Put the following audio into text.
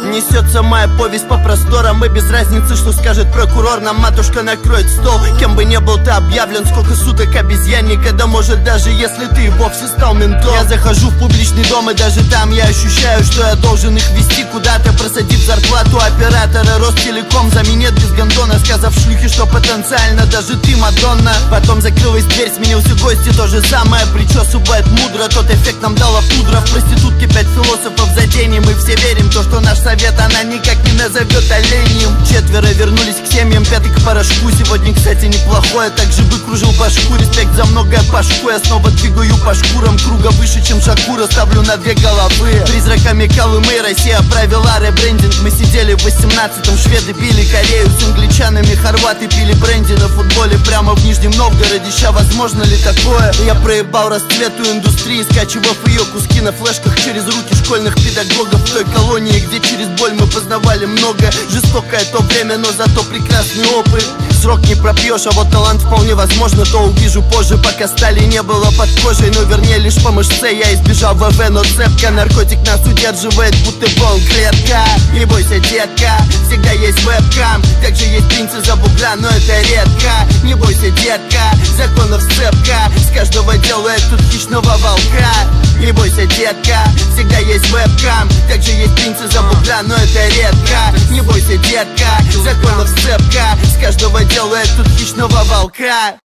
Несется моя повесть по просторам, и без разницы, что скажет прокурор. Нам матушка накроет стол, кем бы не был ты объявлен. Сколько суток обезьянника, да может даже если ты и вовсе стал ментом. Я захожу в публичный дом, и даже там я ощущаю, что я должен их вести куда-то, просадив зарплату оператора Ростелеком. За минет без гондона, сказав шлюхе, что потенциально даже ты Мадонна. Потом закрылась дверь, сменился гость, и то же самое. Причесывает мудро, тот эффект нам дала пудра. В проститутке 5 философов за день, и мы все верим то, что наш совет она никак не назовет оленем. 4 вернулись к семьям, 5 к порошку. Сегодня, кстати, неплохое, так же выкружил башку. Респект за многое пашку, я снова двигаю по шкурам. Круга выше, чем Шакура, ставлю на 2 головы. Призраками Колымы Россия провела ребрендинг. Мы сидели в 18-м, шведы били Корею с англичанами, хорваты пили бренди на футболе прямо в Нижнем Новгороде. Ща возможно ли такое? Я проебал расцвету индустрии, скачивав ее куски на флешках через руки школьных педагогов в той колонии, где через боль мы познавали много. Жестокое то время, но зато прекрасный опыт. Срок не пропьешь, а вот талант вполне возможно. То увижу позже, пока стали не было под кожей. Но вернее лишь по мышце я избежал ВВ, но цепка. Наркотик нас удерживает, будто бол клетка. Не бойся, детка, всегда есть вебкам. Также есть принцы за бугра, но это редко. Не бойся, детка, законов сцепка. С каждого делает тут хищного волка. Не бойся, детка, всегда есть вебкам. Также есть принцы за бугра, но это редко. Не бойся, детка, законов сцепка. С каждого делает тут хищного волка.